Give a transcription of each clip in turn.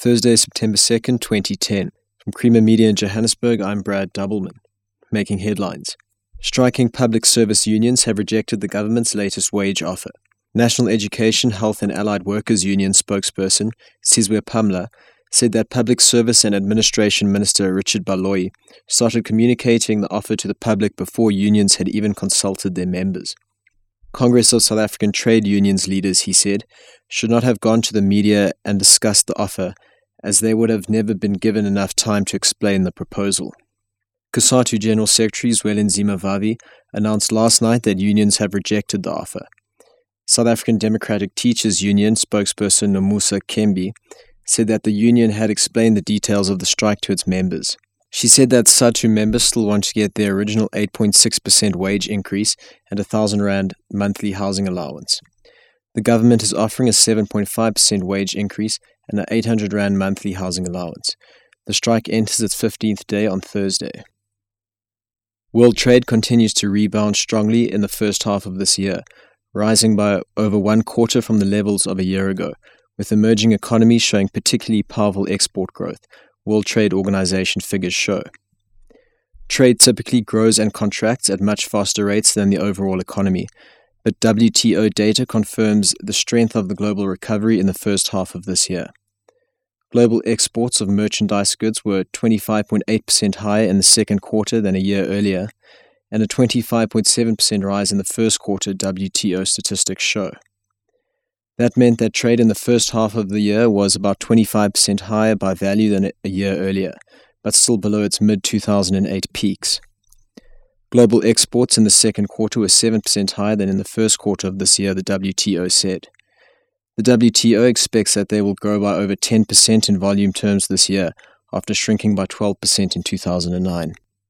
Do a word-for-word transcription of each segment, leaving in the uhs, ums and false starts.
Thursday, September second, twenty ten. From Creamer Media in Johannesburg, I'm Brad Doubleman. Making headlines. Striking public service unions have rejected the government's latest wage offer. National Education, Health and Allied Workers Union spokesperson Sizwe Pamla said that Public Service and Administration Minister Richard Baloyi started communicating the offer to the public before unions had even consulted their members. Congress of South African Trade Unions leaders, he said, should not have gone to the media and discussed the offer, as they would have never been given enough time to explain the proposal. COSATU General Secretary Zwelinzima Vavi announced last night that unions have rejected the offer. South African Democratic Teachers Union spokesperson Nomusa Kembi said that the union had explained the details of the strike to its members. She said that SADTU members still want to get their original eight point six percent wage increase and a one thousand rand monthly housing allowance. The government is offering a seven point five percent wage increase and an eight hundred rand monthly housing allowance. The strike enters its fifteenth day on Thursday. World trade continues to rebound strongly in the first half of this year, rising by over one quarter from the levels of a year ago, with emerging economies showing particularly powerful export growth, World Trade Organization figures show. Trade typically grows and contracts at much faster rates than the overall economy, but W T O data confirms the strength of the global recovery in the first half of this year. Global exports of merchandise goods were twenty-five point eight percent higher in the second quarter than a year earlier, and a twenty-five point seven percent rise in the first quarter, W T O statistics show. That meant that trade in the first half of the year was about twenty-five percent higher by value than a year earlier, but still below its mid two thousand eight peaks. Global exports in the second quarter were seven percent higher than in the first quarter of this year, the W T O said. The W T O expects that they will grow by over ten percent in volume terms this year, after shrinking by twelve percent in two thousand nine.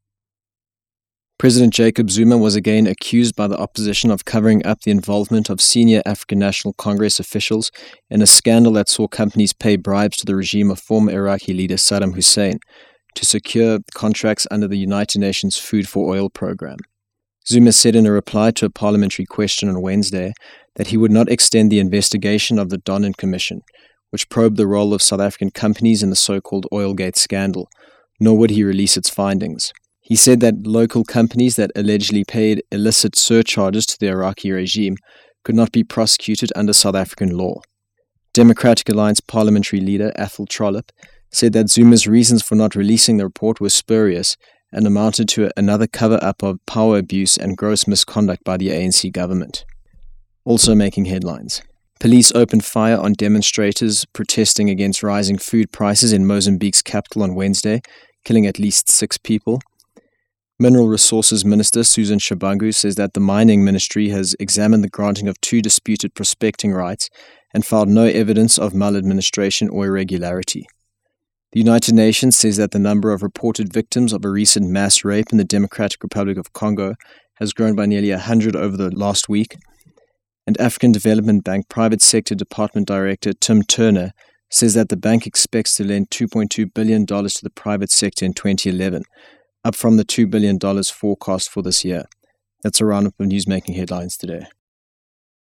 President Jacob Zuma was again accused by the opposition of covering up the involvement of senior African National Congress officials in a scandal that saw companies pay bribes to the regime of former Iraqi leader Saddam Hussein to secure contracts under the United Nations Food for Oil program. Zuma said in a reply to a parliamentary question on Wednesday that he would not extend the investigation of the Donnan Commission, which probed the role of South African companies in the so-called Oilgate scandal, nor would he release its findings. He said that local companies that allegedly paid illicit surcharges to the Iraqi regime could not be prosecuted under South African law. Democratic Alliance parliamentary leader Athol Trollip said that Zuma's reasons for not releasing the report were spurious and amounted to another cover-up of power abuse and gross misconduct by the A N C government. Also making headlines. Police opened fire on demonstrators protesting against rising food prices in Mozambique's capital on Wednesday, killing at least six people. Mineral Resources Minister Susan Shabangu says that the Mining Ministry has examined the granting of two disputed prospecting rights and found no evidence of maladministration or irregularity. The United Nations says that the number of reported victims of a recent mass rape in the Democratic Republic of Congo has grown by nearly one hundred over the last week. And African Development Bank Private Sector Department Director Tim Turner says that the bank expects to lend two point two billion dollars to the private sector in twenty eleven, up from the two billion dollars forecast for this year. That's a roundup of news making headlines today.